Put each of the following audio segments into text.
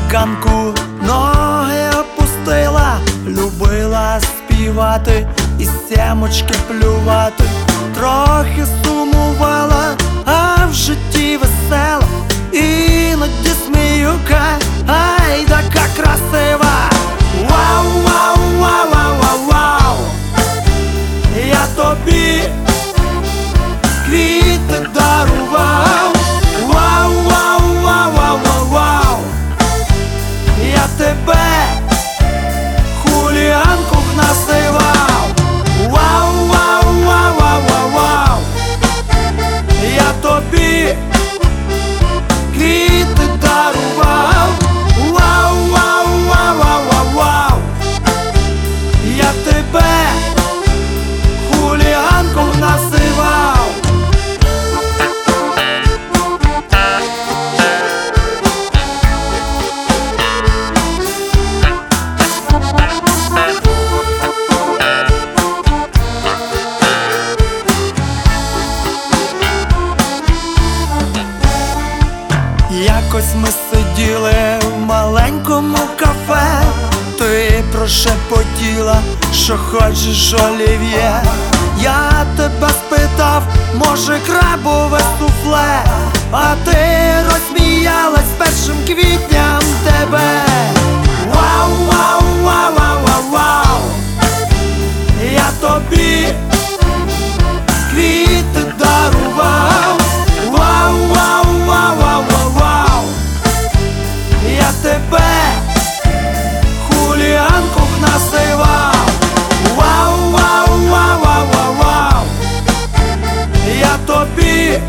парканку ноги опустила, любила співати і сімочки плювати, трохи сумувала, а в житті весела, іноді сміюка, ай, така красива. Вау, вау, вау, вау, вау, вау, я тобі квіти дарував. Вау, вау, вау, вау, вау, вау, я тебе хуліганку називав. Вау, вау, вау, вау, вау, вау, я тобі квіти дарував. Вау, вау, вау, вау, вау, вау, я тебе хуліганку називав. Якось ми сиділи в маленькому кафе, ти прошепотіла, що хочеш олів'є. Я тебе спитав, може крабове суфле, а ти розсміялась з 1 квітням тебе. Вау, вау, вау, вау, вау, вау, я тобі квіти дарував. Вау, вау, вау, вау, вау, вау, я тебе хуліганку називав. Вау, вау, вау, вау, вау, вау, я тобі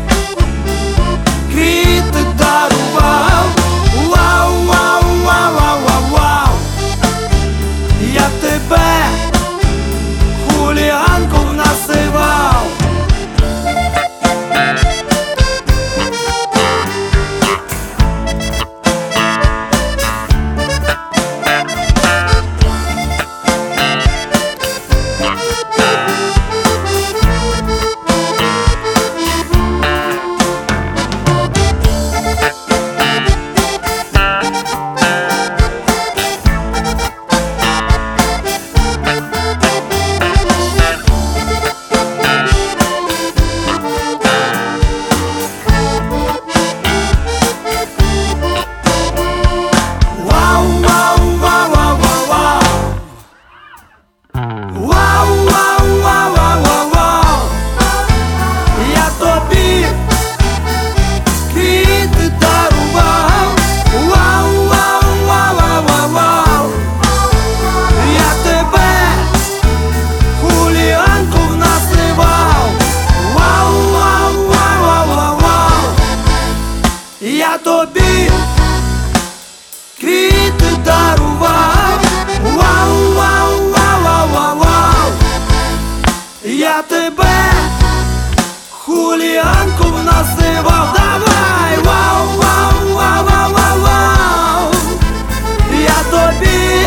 квіти дарував. Вау, вау, вау, вау, вау, вау, я тебе хуліганку називав. Я тобі квіти дарував. Вау, вау, вау, вау, вау, вау, я тебе хуліганку називав. Давай, вау, вау, вау, вау, вау, вау, я тобі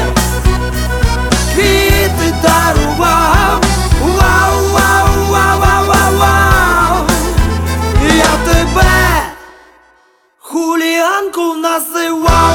квіти дарував. Вау, вау, вау, вау, вау, вау, я тебе хуліганку називав.